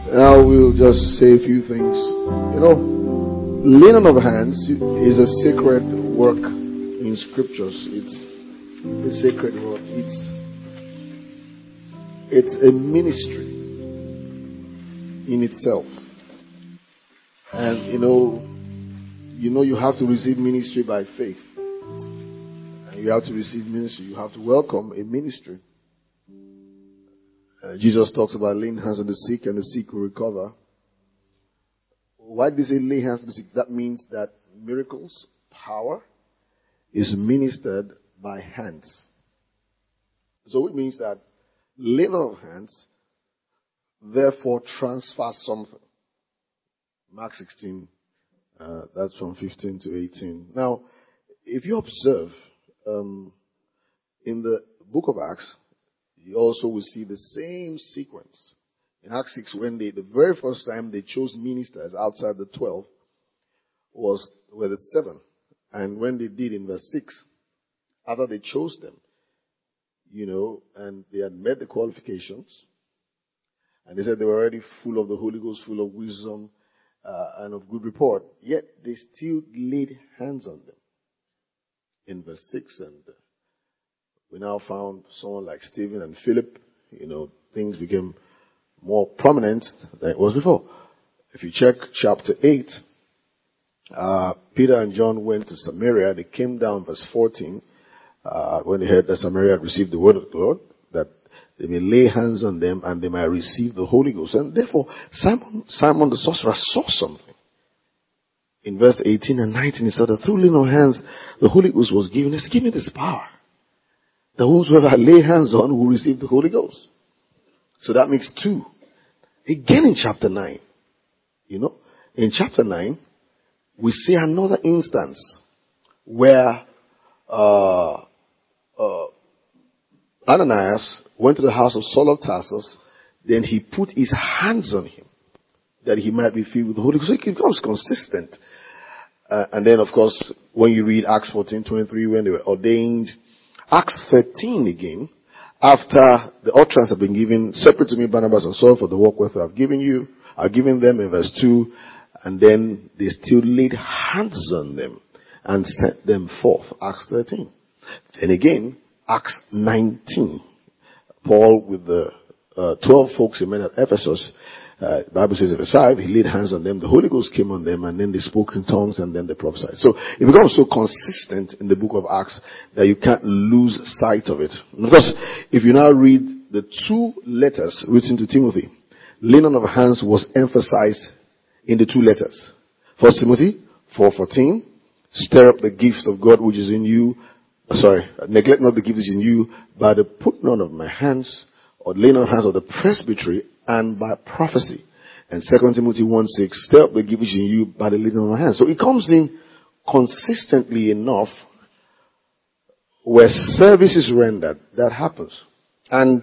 Now we'll just say a few things. Laying on of hands is a sacred work in scriptures. It's a sacred work. It's a ministry in itself. And you have to receive ministry by faith. And you have to receive ministry. You have to welcome a ministry. Jesus talks about laying hands on the sick and the sick will recover. Why did he say lay hands on the sick? That means that miracles, power, is ministered by hands. So it means that laying on of hands, therefore, transfers something. Mark 16, that's from 15 to 18. Now, if you observe, in the book of Acts, you also will see the same sequence. In Acts 6, when the very first time they chose ministers outside the 12 were the 7. And when they did in verse 6, after they chose them, and they had met the qualifications, and they said they were already full of the Holy Ghost, full of wisdom, and of good report, yet they still laid hands on them. In verse 6, and we now found someone like Stephen and Philip, things became more prominent than it was before. If you check chapter 8, Peter and John went to Samaria. They came down, verse 14, when they heard that Samaria had received the word of the Lord, that they may lay hands on them and they might receive the Holy Ghost. And therefore, Simon the sorcerer saw something. In verse 18 and 19, he said that through laying on hands, the Holy Ghost was given. He said, give me this power, that whosoever I lay hands on will receive the Holy Ghost. So that makes 2. Again in chapter 9, in chapter 9, we see another instance where Ananias went to the house of Saul of Tarsus. Then he put his hands on him that he might be filled with the Holy Ghost. So it becomes consistent. And then, of course, when you read Acts 14:23, when they were ordained, Acts 13 again, after the utterance have been given, separate to me Barnabas and Saul for the work wherefore I've given you, I've given them in verse 2, and then they still laid hands on them and sent them forth. Acts 13. And again, Acts 19. Paul with the 12 folks he met at Ephesus, the Bible says in verse 5, he laid hands on them, the Holy Ghost came on them, and then they spoke in tongues, and then they prophesied. So it becomes so consistent in the book of Acts that you can't lose sight of it. Because if you now read the 2 letters written to Timothy, laying on of hands was emphasized in the 2 letters. 1 Timothy 4:14, stir up the gifts of God which is in you, neglect not the gift which is in you by the putting on of my hands, or laying on of hands of the presbytery, and by prophecy. And 2 Timothy 1:6, stir up the gift which is in you by the laying on of my hands. So it comes in consistently enough where service is rendered. That happens. And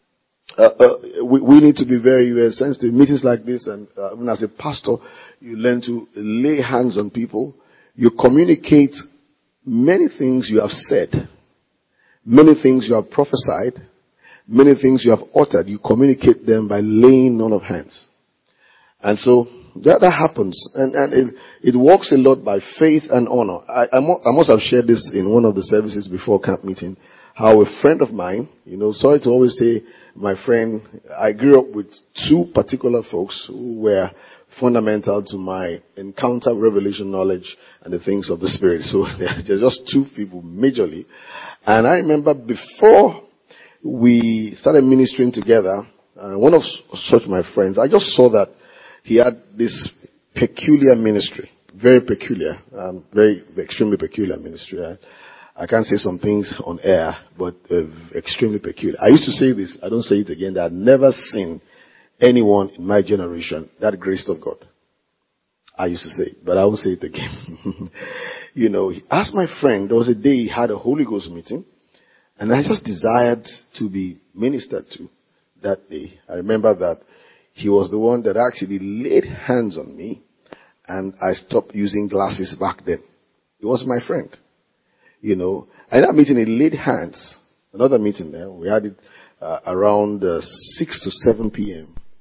we need to be very, very sensitive. Meetings like this, and even as a pastor, you learn to lay hands on people. You communicate many things you have said, many things you have prophesied, many things you have uttered. You communicate them by laying on of hands. And so that happens. And it works a lot by faith and honor. I must have shared this in one of the services before camp meeting, how a friend of mine, sorry to always say my friend, I grew up with 2 particular folks who were fundamental to my encounter, revelation, knowledge, and the things of the Spirit. So they're just 2 people majorly. And I remember before we started ministering together, one of such my friends, I just saw that he had this peculiar ministry, very peculiar, very extremely peculiar ministry. I can't say some things on air, but extremely peculiar. I used to say this, I don't say it again, that I've never seen anyone in my generation that graced of God. I used to say it, but I won't say it again. Ask my friend, there was a day he had a Holy Ghost meeting, and I just desired to be ministered to that day. I remember that he was the one that actually laid hands on me, and I stopped using glasses back then. He was my friend. And that meeting, he laid hands. Another meeting there, we had it around 6 to 7 p.m.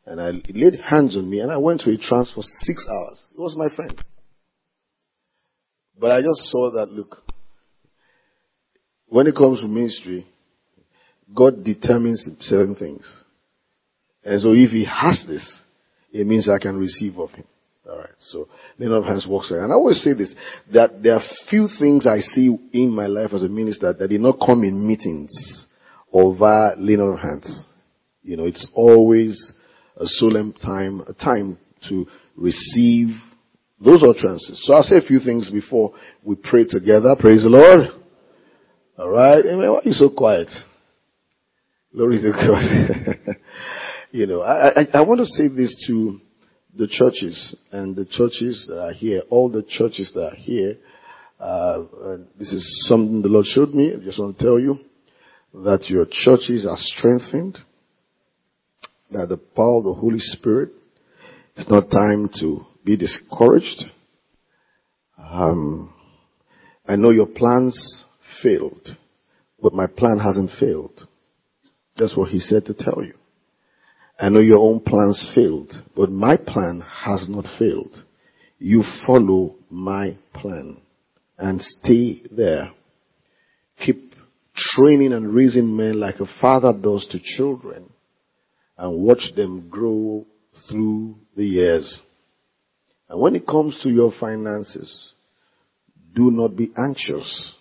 And I laid hands on me and I went to a trance for 6 hours. It was my friend. But I just saw that, look, when it comes to ministry, God determines certain things. And so if he has this, it means I can receive of him. Alright, so laying on of hands works. And I always say this, that there are few things I see in my life as a minister that did not come in meetings or via laying on of hands. You know, it's always a solemn time, a time to receive those utterances. So I'll say a few things before we pray together. Praise the Lord. Alright, amen. Why are you so quiet? Glory to God. You know, I want to say this to the churches and the churches that are here, all the churches that are here. This is something the Lord showed me. I just want to tell you that your churches are strengthened by the power of the Holy Spirit. It's not time to be discouraged. I know your plans failed, but my plan hasn't failed. That's what he said to tell you. I know your own plans failed, but my plan has not failed. You follow my plan and stay there. Keep training and raising men like a father does to children and watch them grow through the years. And when it comes to your finances, do not be anxious.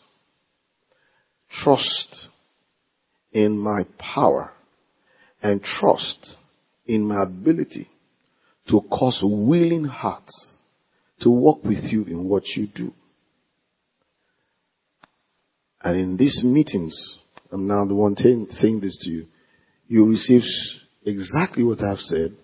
Trust in my power and trust in my ability to cause willing hearts to walk with you in what you do. And in these meetings, I'm now the one saying this to you, you receive exactly what I've said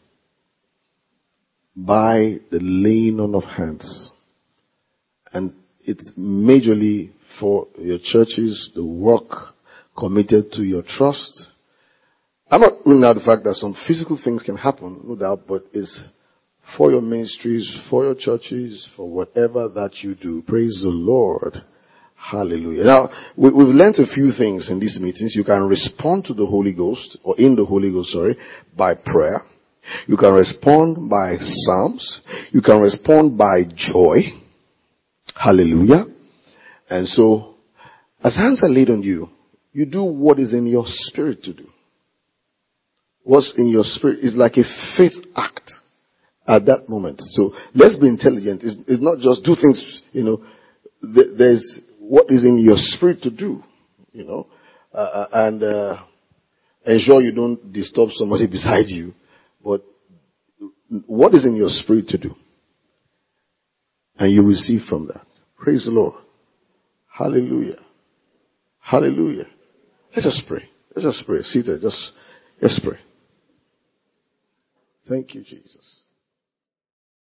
by the laying on of hands. And it's majorly for your churches, the work committed to your trust. I'm not ruling out the fact that some physical things can happen, no doubt, but it's for your ministries, for your churches, for whatever that you do. Praise the Lord. Hallelujah. Now, we've learned a few things in these meetings. You can respond to the Holy Ghost, or in the Holy Ghost, by prayer. You can respond by psalms. You can respond by joy. Hallelujah. And so, as hands are laid on you, you do what is in your spirit to do. What's in your spirit is like a faith act at that moment. So let's be intelligent. It's not just do things, there's what is in your spirit to do, and ensure you don't disturb somebody beside you. But what is in your spirit to do? And you receive from that. Praise the Lord. Hallelujah. Hallelujah. Let us pray. Let us pray. Seated. Let's pray. Thank you, Jesus.